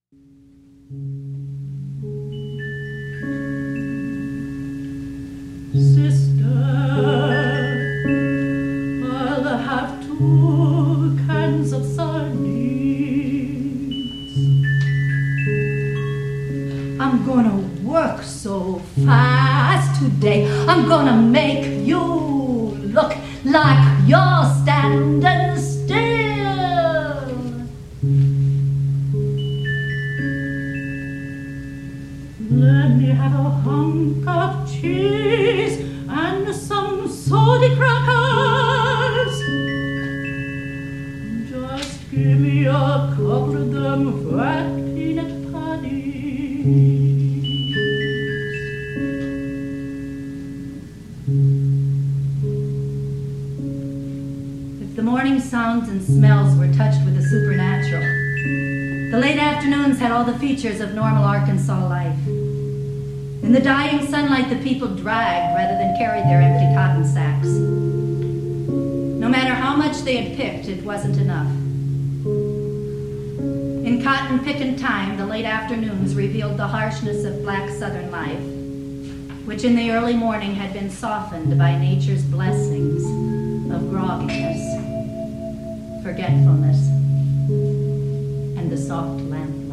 Sister, I'll have 2 cans of sardines. I'm gonna work so fast today. I'm gonna make you look like you're standing still. Let me have a hunk of cheese and some salty crackers. Just give me a couple of them fat peanut patties. If the morning sounds and smells were touched with the supernatural, the late afternoons had all the features of normal Arkansas life. In the dying sunlight, the people dragged rather than carried their empty cotton sacks. No matter how much they had picked, it wasn't enough. In cotton picking time, the late afternoons revealed the harshness of black southern life, which in the early morning had been softened by nature's blessings of grogginess, forgetfulness, and the soft lamp.